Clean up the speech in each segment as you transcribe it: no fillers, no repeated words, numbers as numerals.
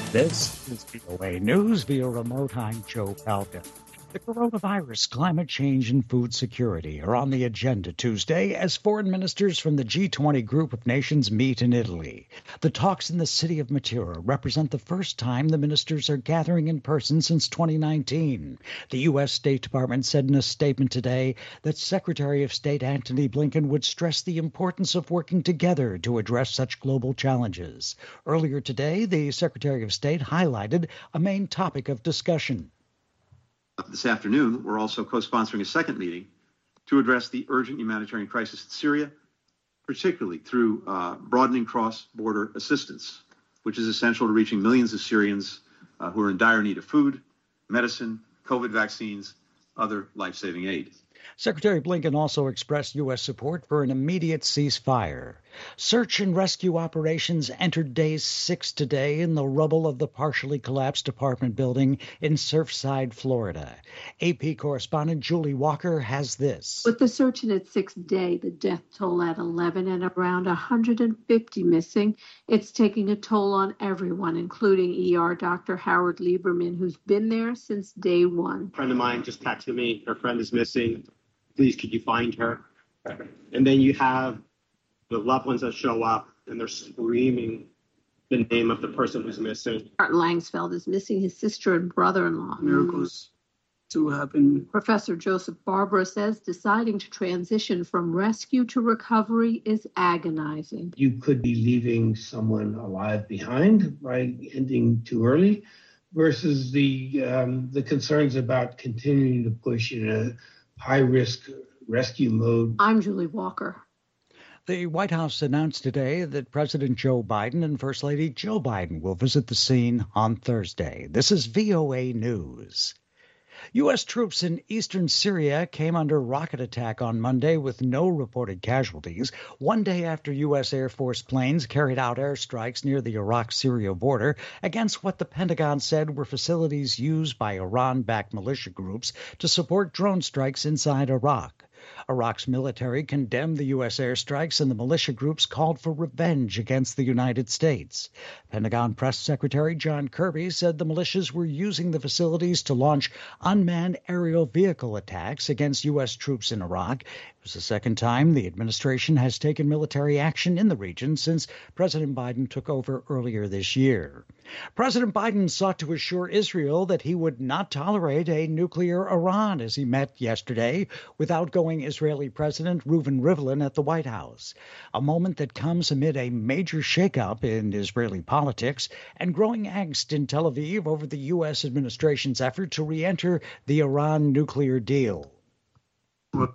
This is VOA News via remote. I'm Joe Palca. The coronavirus, climate change, and food security are on the agenda Tuesday as foreign ministers from the G20 group of nations meet in Italy. The talks in the city of Matera represent the first time the ministers are gathering in person since 2019. The U.S. State Department said in a statement today that Secretary of State Antony Blinken would stress the importance of working together to address such global challenges. Earlier today, the Secretary of State highlighted a main topic of discussion. This afternoon, we're also co-sponsoring a second meeting to address the urgent humanitarian crisis in Syria, particularly through broadening cross-border assistance, which is essential to reaching millions of Syrians who are in dire need of food, medicine, COVID vaccines, other life-saving aid. Secretary Blinken also expressed U.S. support for an immediate ceasefire. Search and rescue operations entered day 6 today in the rubble of the partially collapsed apartment building in Surfside, Florida. AP correspondent Julie Walker has this. With the search in its 6th day, the death toll at 11 and around 150 missing, it's taking a toll on everyone, including ER Dr. Howard Lieberman, who's been there since day one. A friend of mine just texted me, her friend is missing. Please, could you find her? And then you have the loved ones that show up and they're screaming the name of the person who's missing. Martin Langsfeld is missing his sister and brother-in-law. Miracles to happen. Professor Joseph Barbara says deciding to transition from rescue to recovery is agonizing. You could be leaving someone alive behind by ending too early versus the concerns about continuing to push in a high-risk rescue mode. I'm Julie Walker. The White House announced today that President Joe Biden and First Lady Jill Biden will visit the scene on Thursday. This is VOA News. U.S. troops in eastern Syria came under rocket attack on Monday with no reported casualties, one day after U.S. Air Force planes carried out airstrikes near the Iraq-Syria border against what the Pentagon said were facilities used by Iran-backed militia groups to support drone strikes inside Iraq. Iraq's military condemned the U.S. airstrikes, and the militia groups called for revenge against the United States. Pentagon Press Secretary John Kirby said the militias were using the facilities to launch unmanned aerial vehicle attacks against U.S. troops in Iraq. It was the second time the administration has taken military action in the region since President Biden took over earlier this year. President Biden sought to assure Israel that he would not tolerate a nuclear Iran as he met yesterday with outgoing Israeli President Reuven Rivlin at the White House, a moment that comes amid a major shakeup in Israeli politics and growing angst in Tel Aviv over the U.S. administration's effort to re-enter the Iran nuclear deal. Well,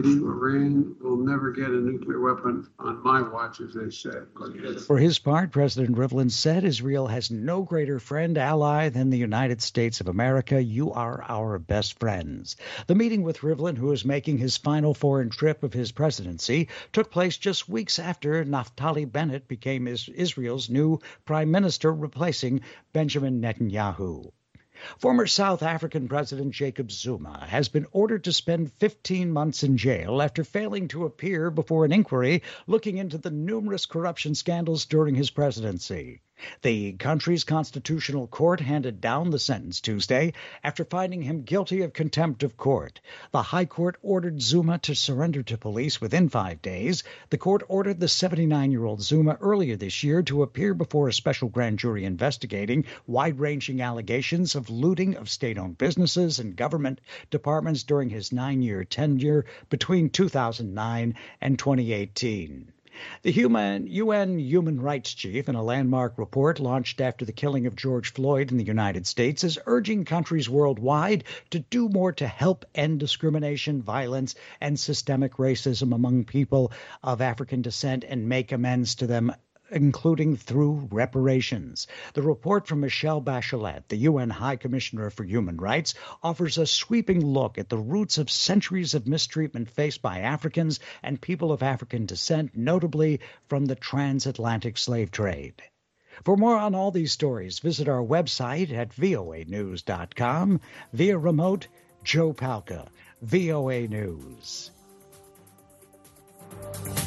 Iran will never get a nuclear weapon on my watch, as they said. For his part, President Rivlin said Israel has no greater friend, ally than the United States of America. You are our best friends. The meeting with Rivlin, who is making his final foreign trip of his presidency, took place just weeks after Naftali Bennett became Israel's new prime minister, replacing Benjamin Netanyahu. Former South African President Jacob Zuma has been ordered to spend 15 months in jail after failing to appear before an inquiry looking into the numerous corruption scandals during his presidency. The country's constitutional court handed down the sentence Tuesday after finding him guilty of contempt of court. The High Court ordered Zuma to surrender to police within 5 days. The court ordered the 79-year-old Zuma earlier this year to appear before a special grand jury investigating wide-ranging allegations of looting of state-owned businesses and government departments during his 9-year tenure between 2009 and 2018. The UN Human Rights Chief, in a landmark report launched after the killing of George Floyd in the United States, is urging countries worldwide to do more to help end discrimination, violence, and systemic racism among people of African descent and make amends to them, including through reparations. The report from Michelle Bachelet, the UN High Commissioner for Human Rights, offers a sweeping look at the roots of centuries of mistreatment faced by Africans and people of African descent, notably from the transatlantic slave trade. For more on all these stories, visit our website at voanews.com. Via remote, Joe Palca, VOA News.